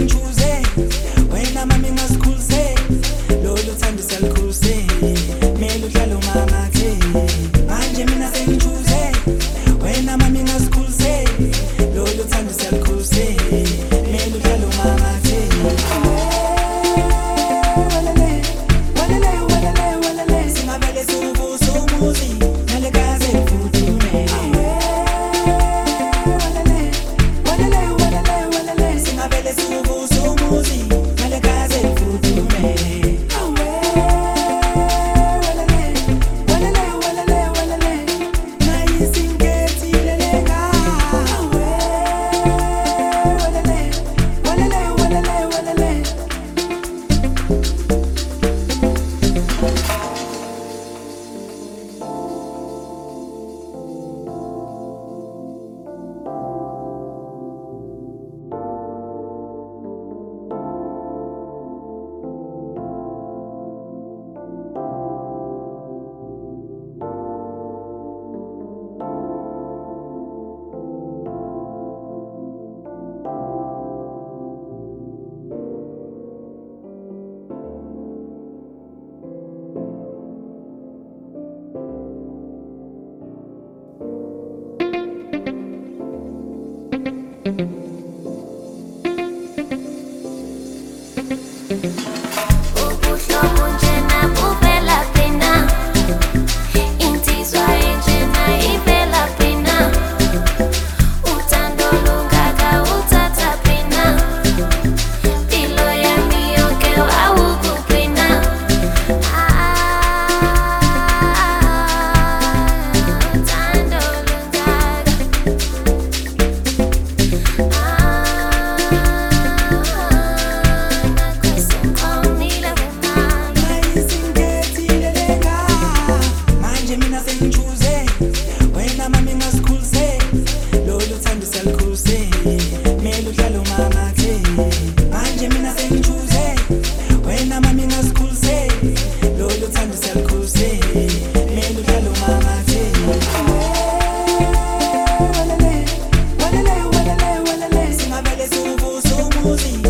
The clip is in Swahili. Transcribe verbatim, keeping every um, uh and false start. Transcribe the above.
sengichuze wena mami ngasikhulise lolu thando siyalikhulise mele uhlale umamathe manje mina sengichuze wena mami ngasikhulise lolu thando siyalikhulise mele uhlale umamathe walele walele walele walele singavele siwubusa umuzi nalekaze mfuthume walele walele walele walele singavele siwubusa umuzi nalekaze mfuthume walele walele walele nayisingethile lenga walele walele walele walele Ubuhlobo njena buvela phina insizwa enjena ivela phina uthando lungaka uthatha phina impilo yami yonke awukuphina uthando lungaka nayisingethile lenga manje mina sengichuze wena mami ngasikhulise lolu thando siyalikhulise mele uhlale umamathe manje mina sengichuze wena mami ngasikhulise lolu thando siyalikhulise mele uhlale umamathe walele walele walele walele singavele siwubusa umuzi